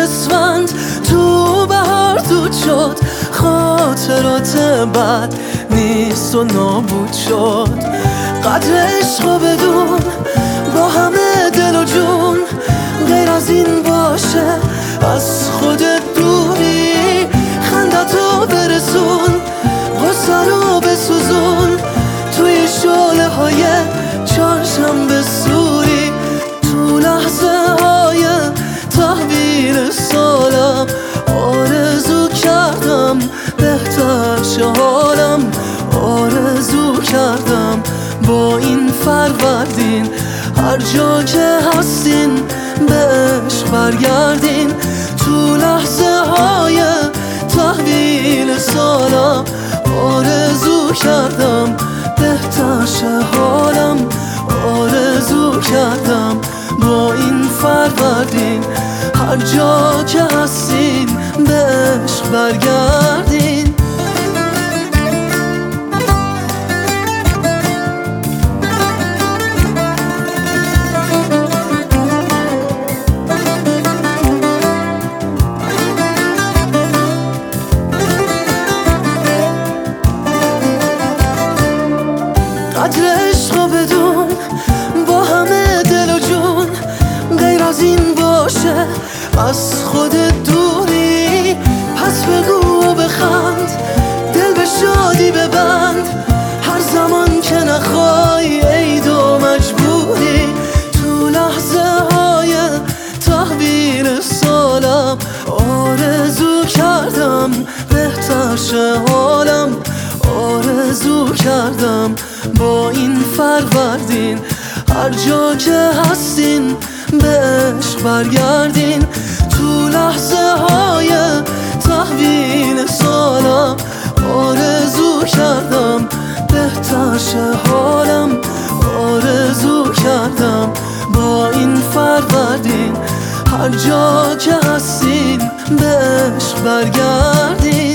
اسفند تو بهار دود شد، خاطرات بد نیست و نابود شد. قدر عشق بدون با همه دل و جون، غیر از این باشه از خودت دوری. خندتو برسون، غصه رو بسوزون، توی شعله های چهارشنبه سوری. تو لحظه های تحویل سالم آرزو کردم بهتر شه حالم. آرزو کردم با این فروردین هر جا که هستین به عشق برگردین. تو لحظه های تحویل سالم آرزو کردم بهتر شه حالم. آرزو کردم با این فروردین هر جا که هستین به عشق برگردین. قدر عشق بدون با همه دل و جون، غیر از این باشه از خودت دوری. پس بگو و بخند، دل به شادی ببند، هر زمان که نخوای عید و مجبوری. تو لحظه های تحویل سالم آرزو کردم بهتر شه حالم. آرزو کردم با این فروردین هر جا که هستین به عشق برگردین. تو لحظه های تحویل سالم آرزو کردم بهتر شه حالم. آرزو کردم با این فروردین هر جا که هستین به عشق برگردین.